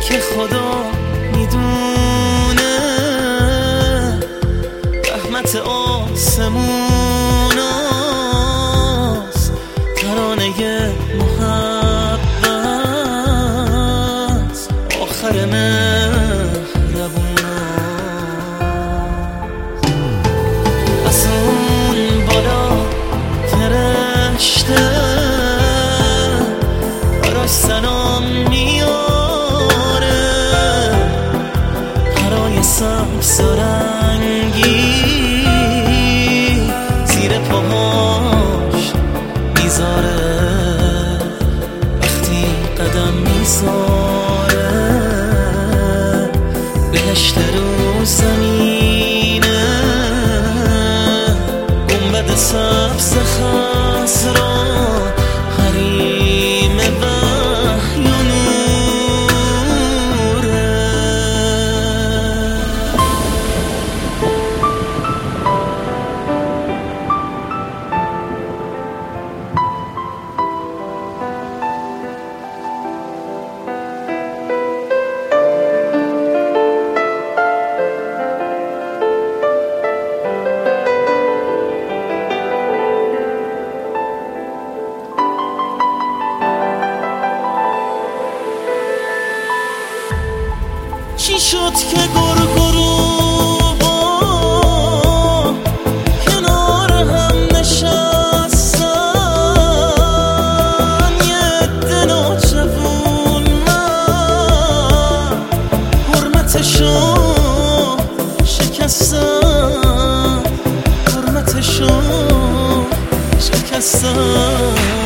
که خدا میدونه رحمت آسموناست، ترانه محبت آخر مهربوناست. از اون بالا فرشته براش سلام میاره، پرای سبز و رنگی زیر پاهاش میذاره، وقتی قدم میذاره بهشت رو زمینه، گنبد سبز خضرا حریم وحی و نوره. چی شد که گرگروها کنار هم نشستن، یه عده نوجوون من حرمتشو شکستن، حرمتشو شکستن.